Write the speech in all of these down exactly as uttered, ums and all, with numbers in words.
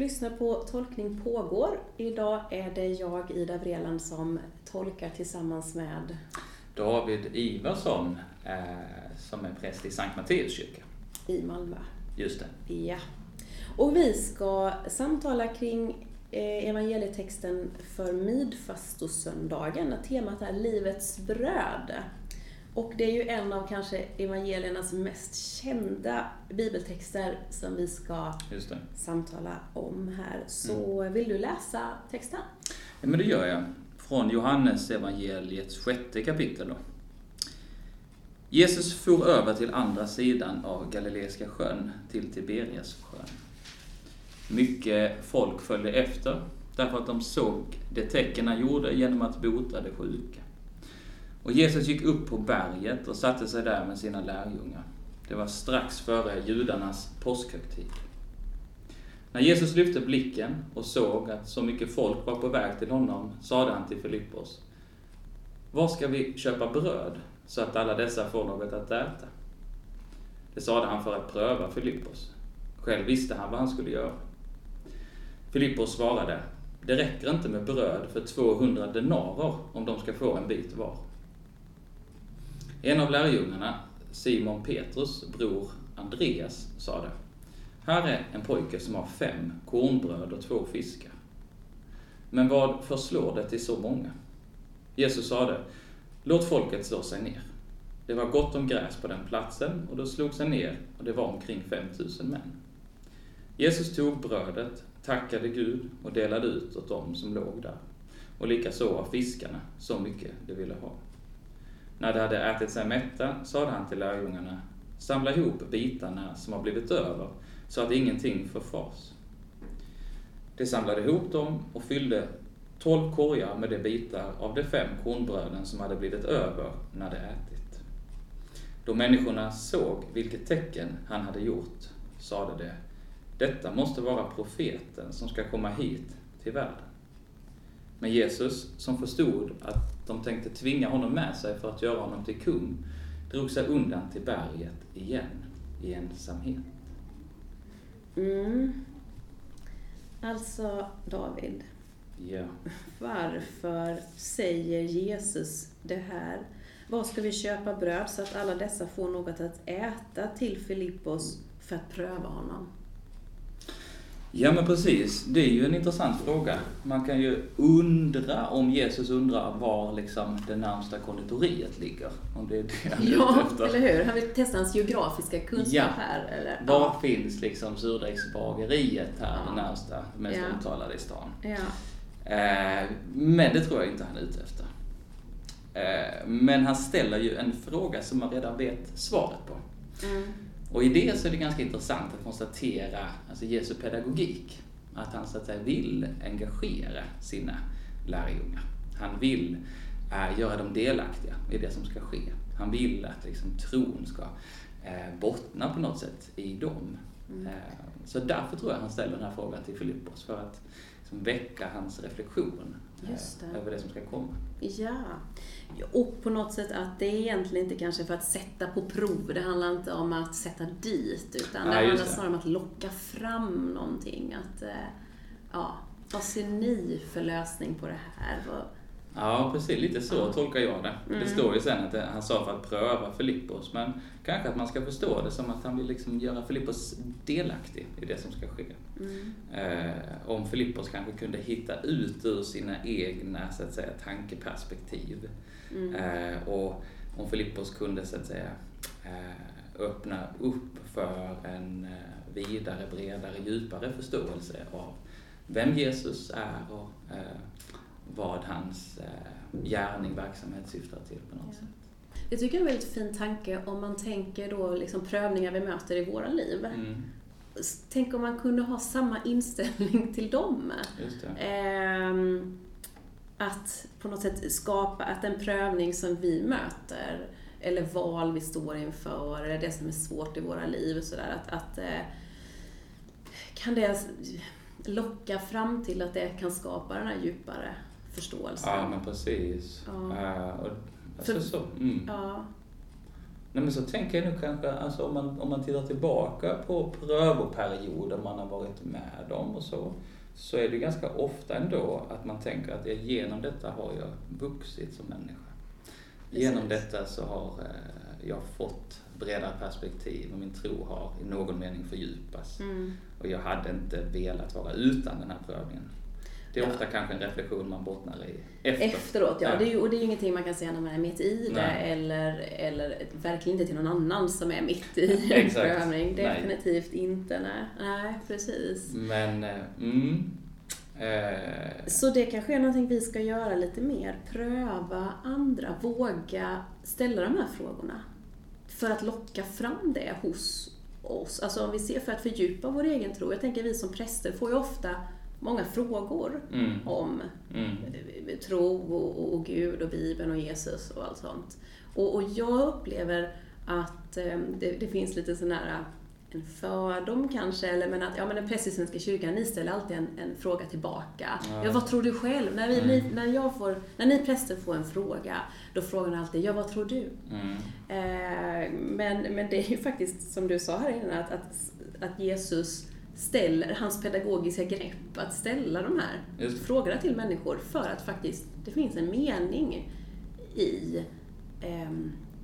lyssnar på Tolkning pågår. Idag är det jag, Ida Vreeland, som tolkar tillsammans med David Ivarsson, eh, som är präst i Sankt Matteus kyrka i Malmö. Just det. Ja. Och vi ska samtala kring eh, evangelietexten för midfastosöndagen. Temat är livets bröd. Och det är ju en av kanske evangeliernas mest kända bibeltexter som vi ska Just det. samtala om här. Så mm. vill du läsa texten? Ja, men det gör jag. Från Johannes evangeliets sjätte kapitel då. Jesus for över till andra sidan av Galileiska sjön, till Tiberias sjön. Mycket folk följde efter, därför att de såg det tecken han gjorde genom att bota det sjuka. Och Jesus gick upp på berget och satte sig där med sina lärjungar. Det var strax före judarnas påskhögtid. När Jesus lyfte blicken och såg att så mycket folk var på väg till honom, sade han till Filippos: var ska vi köpa bröd så att alla dessa får något att äta? Det sade han för att pröva Filippos. Själv visste han vad han skulle göra. Filippos svarade: det räcker inte med bröd för tvåhundra denarer om de ska få en bit var. En av lärjungarna, Simon Petrus bror Andreas, sade: här är en pojke som har fem kornbröd och två fiskar. Men vad förslår det till så många? Jesus sade: låt folket slå sig ner. Det var gott om gräs på den platsen, och då slog sig ner, och det var omkring fem tusen män. Jesus tog brödet, tackade Gud och delade ut åt dem som låg där, och likaså av fiskarna, så mycket de ville ha. När de hade ätit sig mätta, sade han till lärjungarna: samla ihop bitarna som har blivit över, så att ingenting förfars. De samlade ihop dem och fyllde tolv korgar med de bitar av de fem kornbröden som hade blivit över när de ätit. Då människorna såg vilket tecken han hade gjort, sade de: detta måste vara profeten som ska komma hit till världen. Men Jesus, som förstod att de tänkte tvinga honom med sig för att göra honom till kung, drog sig undan till berget igen i ensamhet. Mm. Alltså, David. Ja. Varför säger Jesus det här? Vad ska vi köpa bröd så att alla dessa får något att äta till Filippos för att pröva honom? Ja, men precis. Det är ju en intressant fråga. Man kan ju undra om Jesus undrar var liksom det närmsta konditoriet ligger. Om det är det han är ja, ute efter. Eller hur? Han vill testa hans geografiska kunskap ja. här. Eller? Var ja. finns liksom surdegsbageriet här, ja. det närmsta, mest ja. omtalade i stan? Ja. Eh, men det tror jag inte han är ute efter. Eh, men han ställer ju en fråga som man redan vet svaret på. Mm. Och i det så är det ganska intressant att konstatera alltså Jesu pedagogik. Att han så att säga vill engagera sina lärjungar. Han vill äh, göra dem delaktiga i det som ska ske. Han vill att liksom, tron ska äh, bottna på något sätt i dem. Mm. Äh, så därför tror jag han ställer den här frågan till Filippos. För att liksom, väcka hans reflektion äh, över det som ska komma. Ja, och på något sätt att det är egentligen inte kanske för att sätta på prov. Det handlar inte om att sätta dit, utan det ja, handlar det. snarare om att locka fram någonting. Att, ja, vad ser ni för lösning på det här? Ja, precis. Lite så ja. tolkar jag det. Mm. Det står ju sen att det, han sa för att pröva Filippos, men kanske att man ska förstå det som att han vill liksom göra Filippos delaktig i det som ska ske. Mm. Eh, om Filippos kanske kunde hitta ut ur sina egna så att säga, tankeperspektiv. Mm. Eh, och om Filippos kunde så att säga, eh, öppna upp för en eh, vidare, bredare, djupare förståelse av vem Jesus är och eh, vad hans eh, gärning, verksamhet syftar till på något ja. sätt. Jag tycker det är en väldigt fin tanke om man tänker då liksom prövningar vi möter i våra liv. Mm. Tänk om man kunde ha samma inställning till dem. Just det. Ehm, att på något sätt skapa att en prövning som vi möter eller val vi står inför eller det som är svårt i våra liv och sådär, att, att eh, kan det locka fram till att det kan skapa den här djupare förståelsen. Ja, men precis. Ja. Uh, och, För, så. Mm. Ja. Nej, men så tänker jag nu kanske, alltså om man, om man tittar tillbaka på prövoperioder man har varit med om och så, så är det ganska ofta ändå att man tänker att jag, genom detta har jag vuxit som människa. Precis. Genom detta så har eh, jag fått bredare perspektiv och min tro har i någon mening fördjupas. Mm. Och jag hade inte velat vara utan den här prövningen. Det är ja. ofta kanske en reflektion man bottnar i efter. efteråt. Ja. Ja. Det är ju, och det är ju ingenting man kan säga när man är mitt i det eller, eller verkligen inte till någon annan som är mitt i en prövning. Definitivt nej. inte. Nej. nej, precis. Men, mm, eh. Så det kanske är någonting vi ska göra lite mer. Pröva andra. Våga ställa de här frågorna. För att locka fram det hos oss. Alltså om vi ser för att fördjupa vår egen tro. Jag tänker vi som präster får ju ofta många frågor mm. om mm. tro och, och Gud och Bibeln och Jesus och allt sånt. Och, och jag upplever att eh, det, det finns lite sån här en fördom kanske, eller men att ja, men den prästsvenska kyrkan, ni ställer alltid en, en fråga tillbaka. Ja. ja, vad tror du själv? När, vi, mm. ni, när, jag får, när ni präster får en fråga, då frågar ni alltid, ja, vad tror du? Mm. Eh, men, men det är ju faktiskt, som du sa här innan, att, att, att Jesus ställer, hans pedagogiska grepp, att ställa de här Just. frågorna till människor för att faktiskt, det finns en mening i, eh,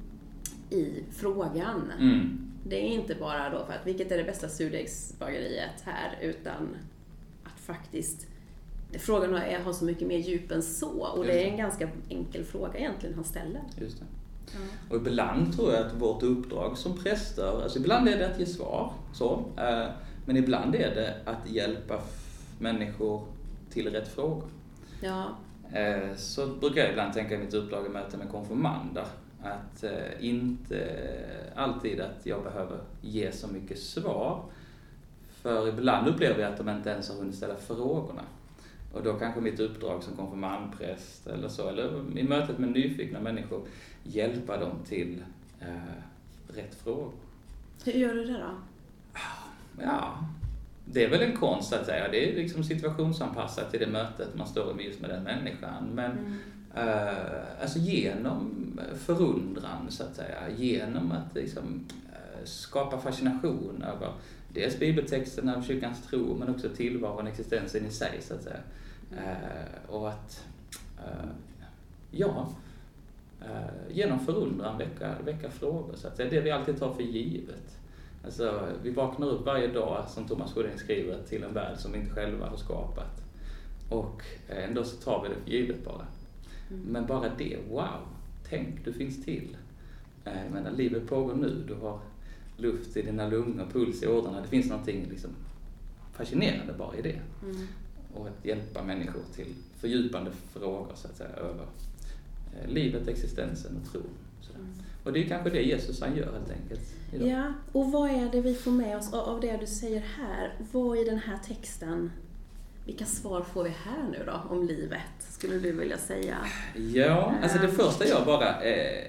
i frågan. Mm. Det är inte bara då för att vilket är det bästa surdegsbageriet här, utan att faktiskt frågan är, har så mycket mer djup än så. Och Just det är en ganska enkel fråga egentligen han ställer. Just det. Ja. Och ibland tror jag att vårt uppdrag som präster, alltså ibland är det att ge svar, så, eh, men ibland är det att hjälpa f- människor till rätt frågor. Ja. Eh, så brukar jag ibland tänka i mitt uppdrag i möte med konfirmander. Att eh, inte alltid att jag behöver ge så mycket svar. För ibland upplever jag att de inte ens har hunnit ställa frågorna. Och då kanske mitt uppdrag som konfirmandpräst eller så, eller i mötet med nyfikna människor, hjälpa dem till eh, rätt frågor. Hur gör du det då? Ja, det är väl en konst att säga. Det är liksom situationsanpassat till det mötet man står med just med den människan. Men mm. Uh, alltså genom förundran så att säga, genom att liksom, uh, skapa fascination över dels bibeltexterna av kyrkans tro men också tillvaron, existensen i sig så att säga. Uh, och att uh, ja, uh, genom förundran väcka, väcka frågor så att säga. Det vi alltid tar för givet. Alltså, vi vaknar upp varje dag, som Thomas Sjödin skriver, till en värld som vi inte själva har skapat. Och ändå så tar vi det för givet bara. Mm. Men bara det, wow, tänk, du finns till. Jag menar, livet pågår nu, du har luft i dina lungor, puls i ådrorna. Det finns någonting liksom fascinerande bara i det. Mm. Och att hjälpa människor till fördjupande frågor så att säga, över livet, existensen och tron. Mm. Och det är kanske det Jesus han gör helt enkelt idag. Ja, och vad är det vi får med oss av det du säger här? Vad i den här texten, vilka svar får vi här nu då om livet, skulle du vilja säga? Ja, alltså det första jag bara, eh,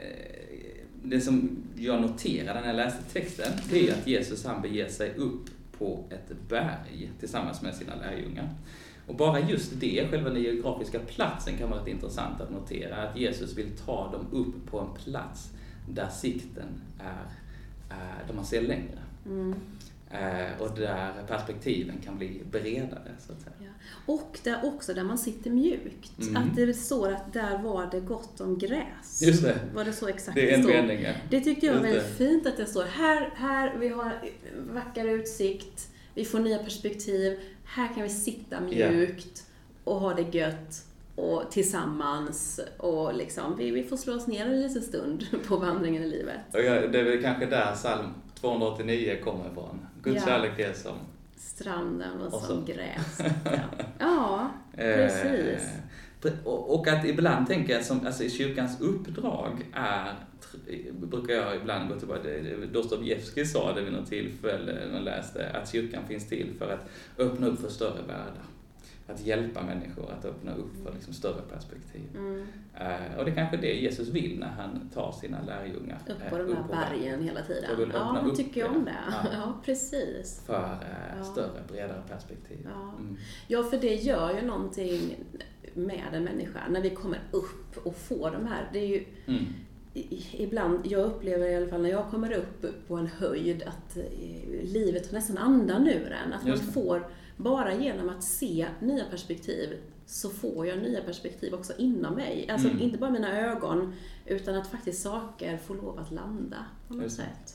det som jag noterade när jag läste texten, det är att Jesus han beger sig upp på ett berg tillsammans med sina lärjungar. Och bara just det, själva den geografiska platsen kan vara rätt intressant att notera, att Jesus vill ta dem upp på en plats där sikten är, är där man ser längre. Mm. Eh, och där perspektiven kan bli bredare så att säga. Ja. Och där också där man sitter mjukt. Mm. Att det står att där var det gott om gräs. Just det. Var det så exakt det är en mening. Det tyckte jag var väldigt det. fint att det står här, här vi har vacker utsikt, vi får nya perspektiv, här kan vi sitta mjukt yeah. och ha det gött och tillsammans och liksom vi, vi får slå oss ner en liten stund på vandringen i livet. Och ja, det är väl kanske där psalm tvåhundraåttionio kommer ifrån. Guds ja. kärlek är som stranden och, och som gräs. Ja, ja precis. Eh, och att ibland tänker jag som alltså, kyrkans uppdrag är, brukar jag ibland gå tillbaka, Dostojevskij sa det vid något tillfälle när jag läste, att kyrkan finns till för att öppna upp för större världar. Att hjälpa människor att öppna upp för liksom större perspektiv. Mm. Uh, och det är kanske det Jesus vill när han tar sina lärjungar. Upp på de här bergen hela tiden. Ja, jag tycker jag om det. Ja, ja precis. För uh, ja. större, bredare perspektiv. Ja. Mm. ja, för det gör ju någonting med en människa. När vi kommer upp och får de här. Det är ju, mm. ibland, jag upplever i alla fall när jag kommer upp på en höjd att livet nästan andan ur en. Att man får, bara genom att se nya perspektiv, så får jag nya perspektiv också inom mig. Alltså mm. inte bara mina ögon, utan att faktiskt saker får lov att landa på något sätt.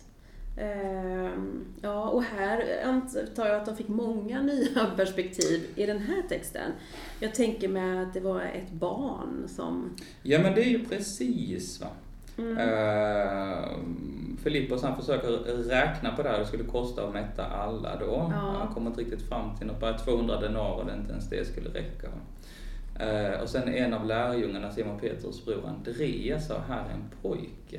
Um, ja, och här antar jag att de fick många nya perspektiv i den här texten. Jag tänker mig att det var ett barn som... Ja, men det är ju precis va. Mm. Uh, Filippos han försöker räkna på det här, det skulle kosta att mätta alla då. Ja. Han kommer inte riktigt fram till något, bara tvåhundra denarer, det inte ens det skulle räcka. Uh, och sen en av lärjungarna, Simon Petrus bror Andreas, sa här är en pojke.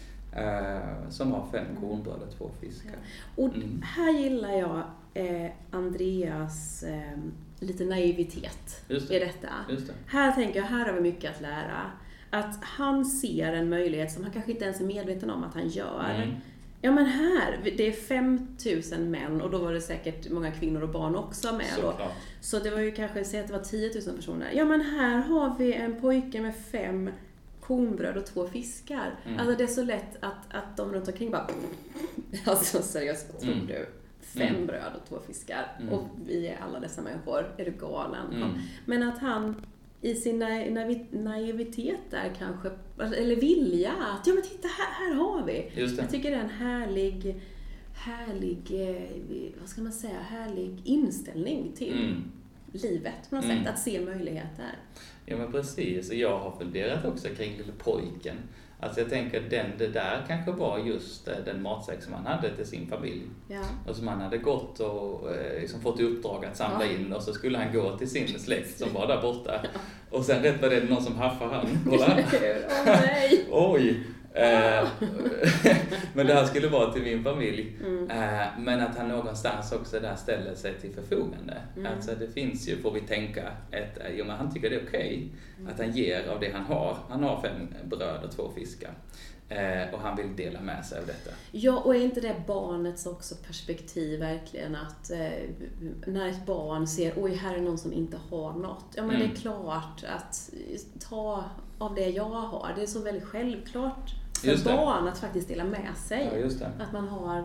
Uh, som har fem kornbröd och två fiskar. Ja. Och mm. här gillar jag eh, Andreas eh, lite naivitet Just det. i detta. Just det. Här tänker jag, här har vi mycket att lära. Att han ser en möjlighet som han kanske inte ens är medveten om att han gör. Mm. Ja men här, det är fem tusen män och då var det säkert många kvinnor och barn också med. Så, så det var ju kanske, säg att det var tio tusen personer. Ja men här har vi en pojke med fem kornbröd och två fiskar. Mm. Alltså det är så lätt att, att de runt omkring bara... Alltså seriöst, tror mm. du? Fem mm. bröd och två fiskar. Mm. Och vi är alla dessa människor. Är du galen? Mm. Ja. Men att han i sin naivitet där kanske, eller vilja, att ja men titta här, här har vi. Just det. Jag tycker det är en härlig, härlig, vad ska man säga, härlig inställning till mm. livet på något mm. sätt. Att se möjligheter. Ja men precis, och jag har funderat också kring lille pojken. Alltså jag tänker den, det där kanske var just den matsäck som han hade till sin familj. Ja. Och som han hade gått och liksom fått i uppdrag att samla ja. in. Och så skulle han gå till sin släkt som var där borta. Ja. Och sen rätt var det någon som haffade han. Kolla. Åh nej! Oj! Eh, men det här skulle vara till min familj. Mm. Eh, men att han någonstans också där ställer sig till förfogande. Mm. Alltså det finns ju, får vi tänka, ett, jo, men han tycker det är okej okay, mm. att han ger av det han har. Han har fem bröd och två fiskar. Eh, och han vill dela med sig av detta. Ja, och är inte det barnets också perspektiv verkligen att eh, när ett barn ser, oj här är någon som inte har något. Ja men mm. det är klart att ta av det jag har. Det är så väldigt självklart för barn att faktiskt dela med sig. Ja, just det. Att man har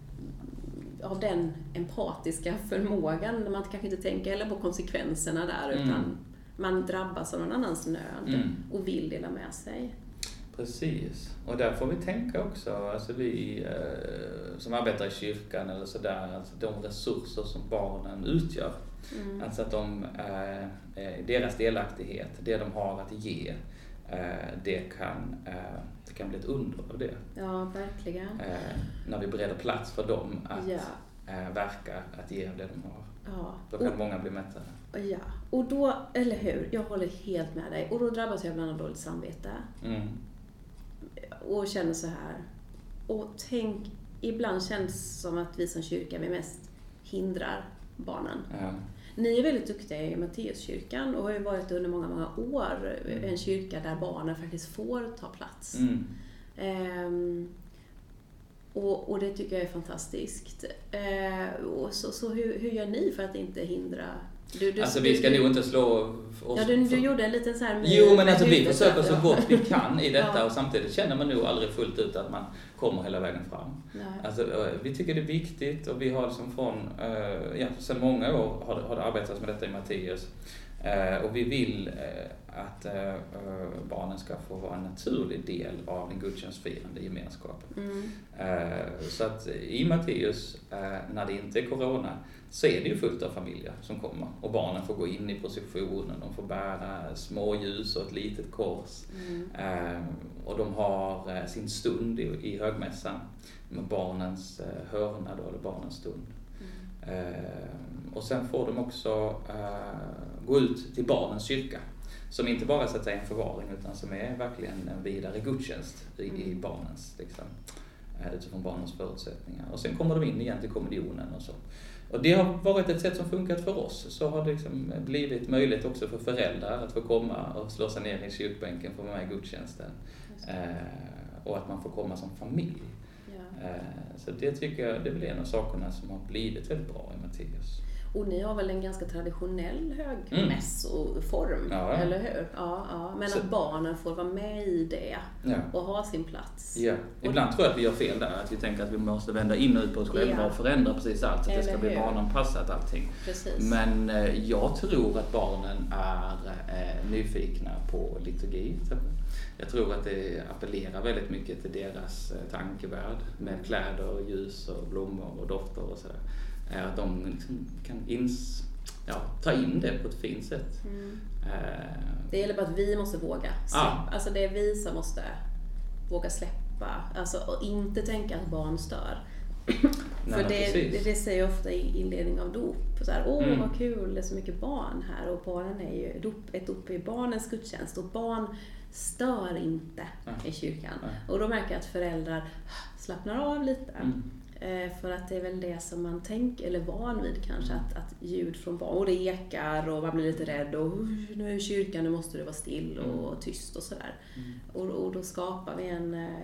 av den empatiska förmågan när man kanske inte tänker heller på konsekvenserna där mm. utan man drabbas av någon annans nöd mm. och vill dela med sig. Precis. Och där får vi tänka också, alltså vi eh, som arbetar i kyrkan eller sådär, alltså de resurser som barnen utgör. Mm. Alltså att de, eh, deras delaktighet, det de har att ge, eh, det, kan, eh, det kan bli ett under av det. Ja, verkligen. Eh, när vi bereder plats för dem att ja. eh, verka, att ge av det de har. Ja. Då kan och, många bli mättade. Ja, och då, eller hur, jag håller helt med dig. Och då drabbas jag ibland av dåligt samvete. Mm. Och känner så här. Och tänk, ibland känns det som att vi som kyrka vi mest hindrar barnen. Ja. Ni är väldigt duktiga i Matteuskyrkan och har ju varit under många, många år mm. en kyrka där barnen faktiskt får ta plats. Mm. Ehm, och, och det tycker jag är fantastiskt. Ehm, och så så hur, hur gör ni för att inte hindra... Du, du, alltså vi ska du, nog inte slå oss... Ja, du, du gjorde en liten så här... Jo, men alltså vi försöker så gott vi kan i detta ja. Och samtidigt känner man nog aldrig fullt ut att man kommer hela vägen fram. Nej. Alltså vi tycker det är viktigt och vi har som från, ja, sedan många år har, har det arbetats med detta i Matteus. Och vi vill att barnen ska få vara en naturlig del av den gudstjänstfirande gemenskapen. Mm. Så att i Matteus, när det inte är corona, så är det ju fullt av familjer som kommer. Och barnen får gå in i processionen, de får bära små ljus och ett litet kors. Mm. Och de har sin stund i, i högmässan med barnens hörna då, eller barnens stund. Mm. Och sen får de också gå ut till barnens kyrka. Som inte bara så att säga en förvaring utan som är verkligen en vidare gudstjänst i, mm. i barnens, liksom, utifrån barnens förutsättningar. Och sen kommer de in igen till kommunionen och så. Och det har varit ett sätt som funkat för oss. Så har det liksom blivit möjligt också för föräldrar att få komma och slå sig ner i kyrkbänken för att vara med i gudstjänsten. Eh, och att man får komma som familj. Ja. Eh, så det tycker jag det är väl en av sakerna som har blivit väldigt bra i Matteus. Och ni har väl en ganska traditionell högmässoform, mm. ja, ja. eller hur? Ja, ja. Men så, att barnen får vara med i det ja. och ha sin plats. Ja. Ibland och, tror jag att vi gör fel där, att vi tänker att vi måste vända in och ut på oss själva ja. och förändra precis allt, så att det ska bli barnanpassat allting. Precis. Men eh, jag tror att barnen är eh, nyfikna på liturgi. Jag tror att det appellerar väldigt mycket till deras eh, tankevärld med kläder och ljus och blommor och dofter och sådär. Att de liksom kan ins, ja, ta in det på ett fint sätt. Mm. Eh. Det gäller bara att vi måste våga släppa. Ah. Alltså det är vi som måste våga släppa. Alltså, och inte tänka att barn stör. Nej, för det, det, det säger jag ofta i inledning av dop. Så här, åh mm. vad kul, det är så mycket barn här. Och barnen är ju, dop, ett dop är barnens gudstjänst. Och barn stör inte mm. i kyrkan. Mm. Och då märker jag att föräldrar slappnar av lite. Mm. För att det är väl det som man tänker, eller van vid kanske, att, att ljud från barn, och det ekar och man blir lite rädd och nu är kyrkan, nu måste det vara still och mm. tyst och sådär. Mm. Och, och då skapar vi en, eh,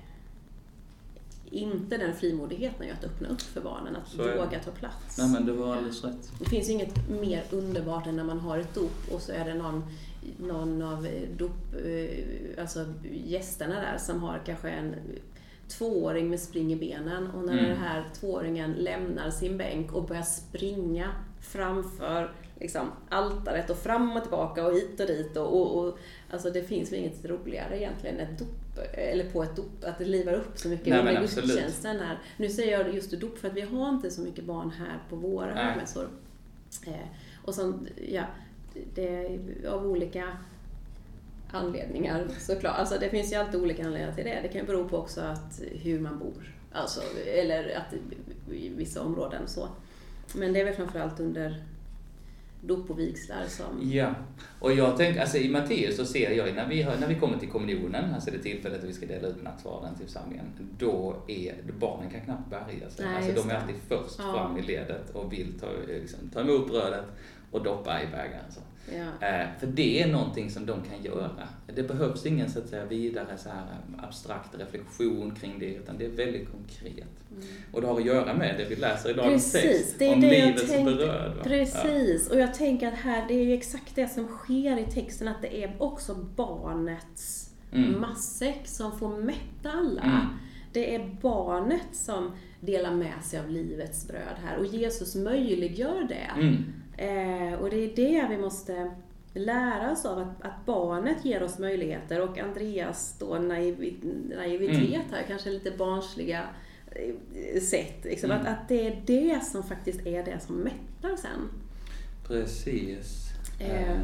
inte den frimodigheten att öppna upp för barnen, att våga ta plats. Nej, men det var alldeles rätt. Det finns inget mer underbart än när man har ett dop och så är det någon, någon av dop, alltså gästerna där som har kanske en tvååring med spring i benen, och när mm. den här tvååringen lämnar sin bänk och börjar springa framför liksom altaret och fram och tillbaka och hit och dit och, och, och alltså det finns väl inget roligare egentligen ett dop, eller på ett dop, att det livar upp så mycket. Nej, men gudstjänsten här. Nu säger jag just dop för att vi har inte så mycket barn här på våra högmässor. Eh, och så, ja, det är av olika anledningar såklart. Alltså det finns ju alltid olika anledningar till det. Det kan ju bero på också att hur man bor. Alltså, eller att i vissa områden så. Men det är väl framförallt under dop och vigslar som... Ja, och jag tänker, alltså i Matteus så ser jag, när vi, har, när vi kommer till kommunionen, alltså det tillfället att vi ska dela ut nattvarden till församlingen, då är barnen kan knappt bärga sig. Nej, alltså de är alltid först ja. fram i ledet och vill ta, liksom, ta emot brödet och doppa i bägaren. Så. Ja. Eh, för det är någonting som de kan göra. Det behövs ingen så att säga vidare så här abstrakt reflektion kring det, utan det är väldigt konkret. Mm. Och det har att göra med det vi läser i dagens text, det är om det livets tänkte, bröd. Va? Precis, ja. Och jag tänker att här, det är ju exakt det som sker i texten, att det är också barnets mm. matsäck som får mätta alla. Mm. Det är barnet som delar med sig av livets bröd här, och Jesus möjliggör det. Mm. Eh, och det är det vi måste lära oss av, att, att barnet ger oss möjligheter, och Andreas då naiv, naivitet mm. här, kanske lite barnsliga eh, sätt. Liksom, mm. att, att det är det som faktiskt är det som mättar sen. Precis. Eh,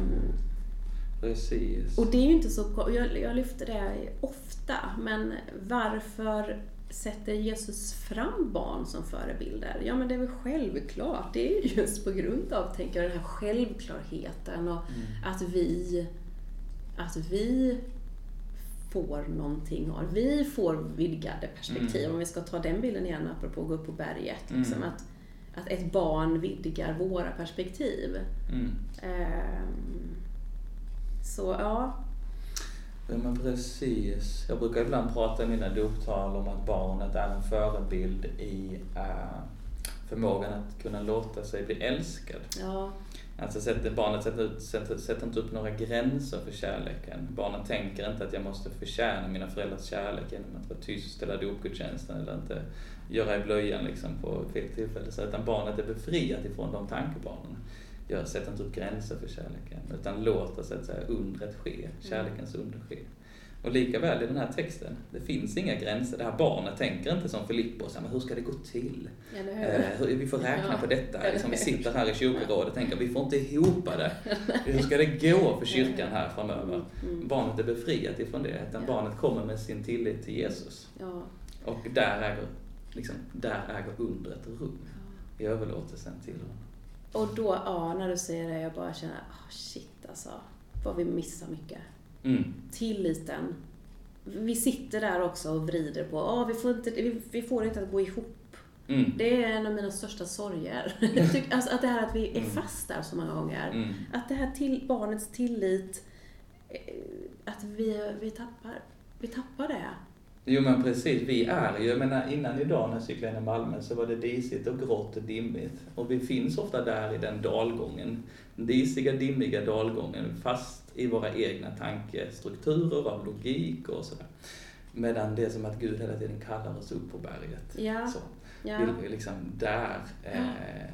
Precis. Och det är ju inte så, jag, jag lyfter det ofta, men varför sätter Jesus fram barn som förebilder? Ja, men det är väl självklart. Det är just på grund av, tänker jag, den här självklarheten och mm. att vi att vi får någonting av. Vi får vidgade perspektiv. Mm. Om vi ska ta den bilden igen, apropå att gå upp på berget. Mm. Liksom att, att ett barn vidgar våra perspektiv. Mm. Um, så, ja. Ja, men precis. Jag brukar ibland prata i mina doptal om att barnet är en förebild i uh, förmågan att kunna låta sig bli älskad. Ja. Alltså sätter, barnet sätter, ut, sätter, sätter inte upp några gränser för kärleken. Barnen tänker inte att jag måste förtjäna mina föräldrars kärlek genom att vara tyst eller dopgudstjänsten eller inte göra i blöjan liksom på fel tillfälle. Så utan barnet är befriat ifrån de tankebanorna. Jag sätter inte upp gränser för kärleken, utan låter så att säga undret ske, kärlekens under ske. Och lika väl i den här texten, det finns inga gränser. Det här barnet tänker inte som Filippos, men hur ska det gå till? Eh, vi får räkna ja. på detta. Liksom, vi sitter här i kyrkorådet och tänker, vi får inte ihop det. Hur ska det gå för kyrkan här framöver? Mm. Barnet är befriat ifrån det, utan ja. barnet kommer med sin tillit till Jesus. Ja. Och där äger, liksom, där äger undret rum i överlåtelsen till honom. Och då, ja, när du säger det, jag bara känner, oh shit alltså, vad vi missar mycket. Mm. Tilliten. Vi sitter där också och vrider på, oh, vi, får inte, vi, vi får inte att gå ihop. Mm. Det är en av mina största sorger. Alltså att det här att vi är fast där så många gånger. Mm. Att det här till barnets tillit, att vi, vi tappar, vi tappar det. Jo men precis, vi är ju, jag menar innan idag när jag cyklade in i Malmö så var det disigt och grått och dimmigt. Och vi finns ofta där i den dalgången, den disiga, dimmiga dalgången, fast i våra egna tankestrukturer av logik och sådär. Medan det är som att Gud hela tiden kallar oss upp på berget. Ja. Så, Ja. vi, liksom där, eh,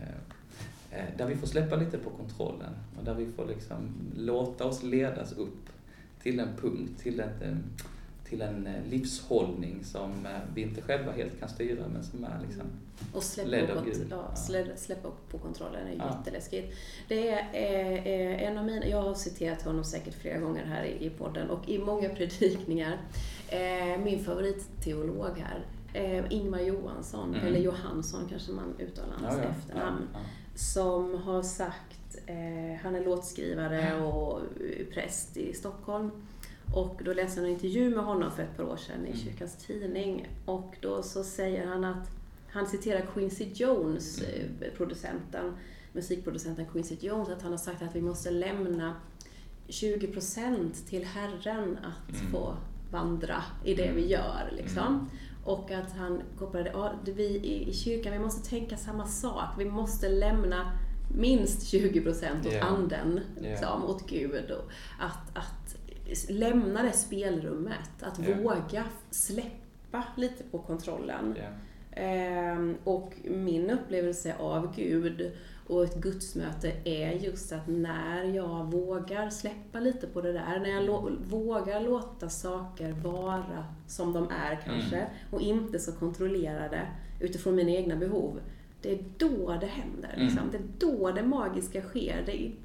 eh, där vi får släppa lite på kontrollen och där vi får liksom låta oss ledas upp till en punkt, till en, till en livshållning som vi inte själva helt kan styra men som är liksom och släppa ledd upp, av Gud. ja, släppa, släppa upp på kontrollen är Ja. jätteläskigt. Det är eh, en av mina, jag har citerat honom säkert flera gånger här i, i podden och i många predikningar. Eh, min favoritteolog här, eh, Ingmar Johansson, Mm. eller Johansson kanske man uttalar hans Ja, ja. efternamn, Ja, ja. som har sagt, eh, han är låtskrivare och präst i Stockholm. Och då läste jag en intervju med honom för ett par år sedan i Mm. Kyrkans Tidning. Och då så säger han att, han citerar Quincy Jones, Mm. eh, producenten, musikproducenten Quincy Jones, att han har sagt att vi måste lämna tjugo procent till Herren att Mm. få vandra i det vi gör. Liksom. Mm. Och att han kopplade, ja, vi i, i kyrkan, vi måste tänka samma sak. Vi måste lämna minst tjugo procent åt Yeah. anden, Yeah. liksom, åt Gud. Och att, att lämna det spelrummet, att Yeah. våga släppa lite på kontrollen. Yeah. Ehm, och min upplevelse av Gud och ett gudsmöte är just att när jag vågar släppa lite på det där, när jag lo- vågar låta saker vara som de är kanske, Mm. och inte så kontrollerade utifrån mina egna behov, det är då det händer. Liksom. Mm. Det är då det magiska sker. Det är,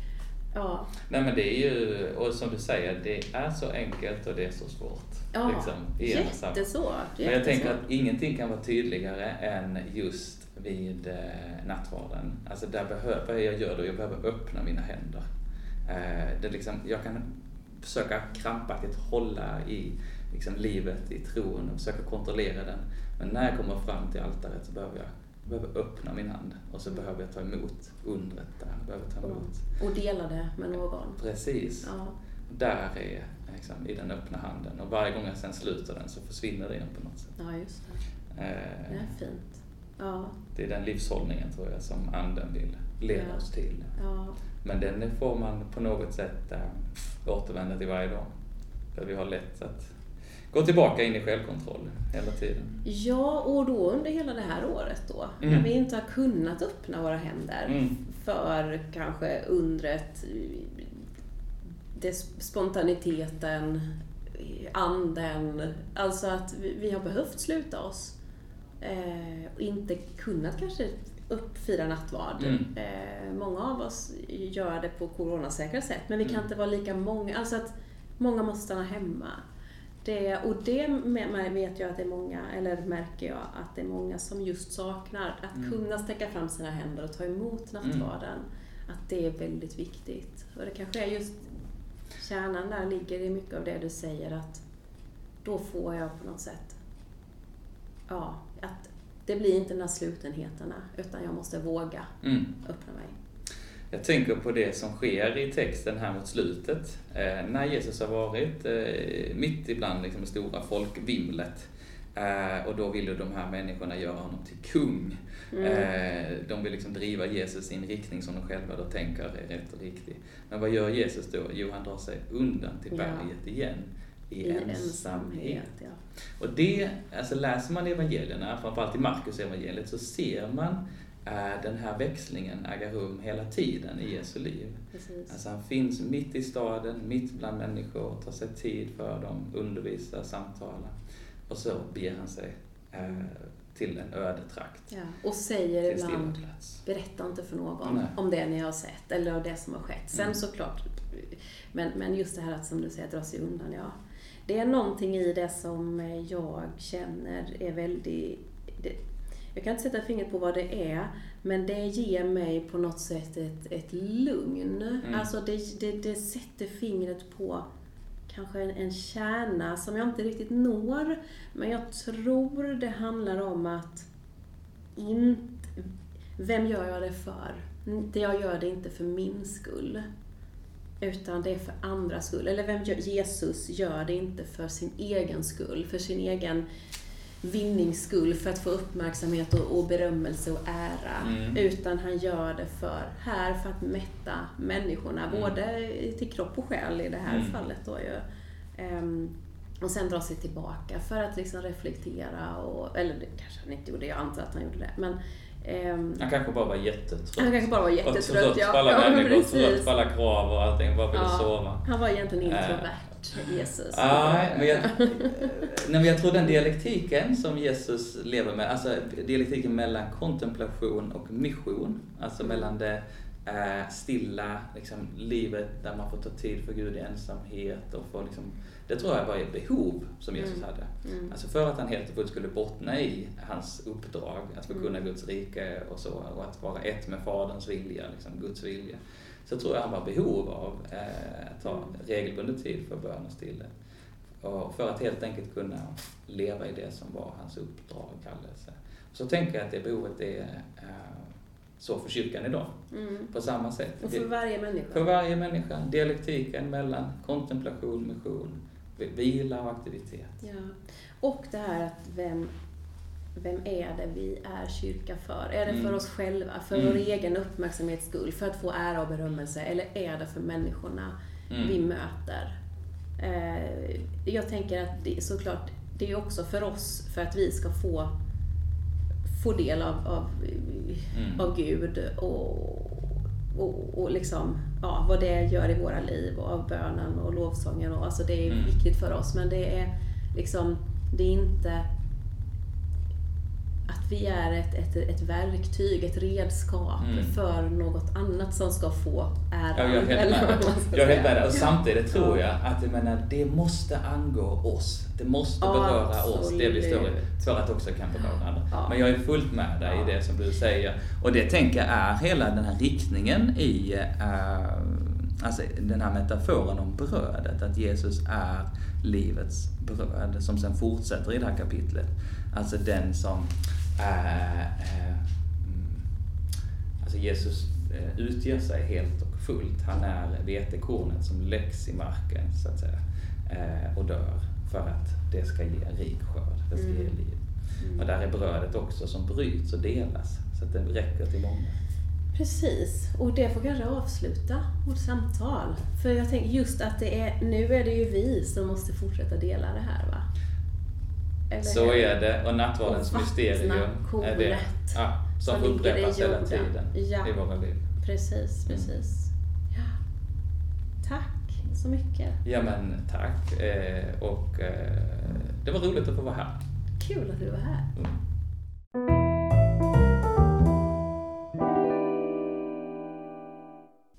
ja. Nej men det är ju, och som du säger, det är så enkelt och det är så svårt. Ja, liksom, i en och samma. jättesvårt. Men jag tänker jättesvårt. att ingenting kan vara tydligare än just vid eh, nattvarden. Alltså där behöver, vad jag gör då, jag behöver öppna mina händer. Eh, det liksom, jag kan försöka krampaktigt hålla i liksom, livet, i tron och försöka kontrollera den. Men när jag kommer fram till altaret så behöver jag, jag behöver öppna min hand och så behöver jag ta emot undret där. Jag behöver ta emot. Och dela det med någon. Precis. Ja. Där är liksom, i den öppna handen. Och varje gång jag sen sluter den så försvinner det på något sätt. Ja, just det. Eh, Det är fint. Ja. Det är den livshållningen tror jag som anden vill leda Ja. oss till. Ja. Men den får man på något sätt äh, återvända till varje dag. För vi har lätt att gå tillbaka in i självkontroll hela tiden. Ja, och då under hela det här året då, Mm. när vi inte har kunnat öppna våra händer Mm. för kanske undret, det spontaniteten, anden, alltså att vi, vi har behövt sluta oss eh, och inte kunnat kanske uppfira nattvard. Mm. Eh, många av oss gör det på coronasäkra sätt, men vi kan Mm. inte vara lika många, alltså att många måste stanna hemma. Det, och det med- vet jag att det är många, eller märker jag att det är många som just saknar att Mm. kunna sträcka fram sina händer och ta emot nattvarden. Att det är väldigt viktigt. Och det kanske är just kärnan där ligger i mycket av det du säger, att då får jag på något sätt, ja, att det blir inte den här slutenheterna, utan jag måste våga Mm. öppna mig. Jag tänker på det som sker i texten här mot slutet. Eh, när Jesus har varit eh, mitt ibland liksom det stora folkvimlet. Eh, och då vill ju de här människorna göra honom till kung. Mm. Eh, de vill liksom driva Jesus i en riktning som de själva då tänker är rätt och riktig. Men vad gör Jesus då? Jo, han drar sig undan till Ja. berget igen. I, I ensamhet. ensamhet, ja. Och det, alltså läser man evangelierna, framförallt i Markus evangeliet, så ser man äh, den här växlingen äga rum hela tiden i Jesu liv. Precis. Alltså han finns mitt i staden, mitt bland människor, tar sig tid för dem, undervisar, samtalar. Och så beger han sig äh, till en öde trakt. Ja. Och säger Till en ibland, stilla plats. berätta inte för någon Nej. om det ni har sett eller om det som har skett. Sen Mm. såklart, men, men just det här att som du säger, dra sig undan, ja. Det är någonting i det som jag känner är väldigt, det, jag kan inte sätta fingret på vad det är, men det ger mig på något sätt ett, ett lugn. Mm. Alltså det, det, det sätter fingret på kanske en, en kärna som jag inte riktigt når, men jag tror det handlar om att inte, vem gör jag det för? Det jag gör det inte för min skull. utan det är för andras skull. Eller vem gör, Jesus gör det inte för sin egen skull, för sin egen vinningsskull, för att få uppmärksamhet och, och berömmelse och ära. Mm. Utan han gör det för här för att mätta människorna, mm. både till kropp och själ i det här mm. fallet då ju. Um, och sen dra sig tillbaka för att liksom reflektera, och, eller det kanske han inte gjorde, jag antar att han gjorde det, men Um, han kanske bara var jättetrött. Han kanske bara var jättetrött, och trött ja. på alla ja, människor, trött på alla krav och allting, bara ville ja, sova. Han var egentligen introvert, uh, Jesus. Ja, men jag, nej, men jag tror den dialektiken som Jesus lever med, alltså dialektiken mellan kontemplation och mission, alltså mm. mellan det äh, stilla liksom, livet där man får ta tid för Gud i ensamhet och får liksom, det tror jag var ett behov som Jesus mm. hade. Mm. Alltså för att han helt och fullt skulle bottna i hans uppdrag, att förkunna mm. Guds rike och så, och att vara ett med Faderns vilja, liksom Guds vilja. Så tror jag han var behov av eh, att ta mm. regelbunden tid för bön och stillhet. Och för att helt enkelt kunna leva i det som var hans uppdrag och kallelse. Så tänker jag att det behovet är eh, så för kyrkan idag. Mm. På samma sätt. Och för varje människa. För varje människa. Dialektiken mellan kontemplation, mission, vila och aktivitet. Ja. Och det här att vem, vem är det vi är kyrka för? Är det mm. för oss själva, för mm. vår egen uppmärksamhets skull, för att få ära och berömmelse? Eller är det för människorna mm. vi möter? Eh, jag tänker att det, såklart, det är också för oss, för att vi ska få, få del av, av, mm. av Gud och Och, och liksom, ja, vad det gör i våra liv och av bönen och lovsången. Och, alltså det är mm. viktigt för oss, men det är liksom, det är inte att vi är ett, ett, ett verktyg, ett redskap mm. för något annat som ska få ära. Ja, jag är helt med. Jag är helt med. Och samtidigt tror jag att jag menar, det måste angå oss. Det måste beröra Absolut. oss, det vi står i, för att också kan beröra andra. Ja. Men jag är fullt med dig ja. i det som du säger. Och det tänker jag är hela den här riktningen i uh, alltså den här metaforen om brödet. Att Jesus är livets bröd, som sen fortsätter i det här kapitlet. Alltså den som uh, uh, alltså Jesus uh, utgör sig helt och fullt. Han är vetekornet som läggs i marken så att säga uh, och dör för att det ska ge rik skörd, det ska mm. ge liv. Mm. Och där är brödet också som bryts och delas så att det räcker till många. Precis, och det får kanske avsluta vårt samtal. För jag tänker just att det är, nu är det ju vi som måste fortsätta dela det här, va? Eller så hur? Är det, och nattvardens mysterium är det ja, som, som upprepas hela tiden ja. i våra liv. Precis, precis. Mm. Ja. Tack så mycket. Ja men tack, eh, och eh, det var roligt att få vara här. Kul att du var här. Mm.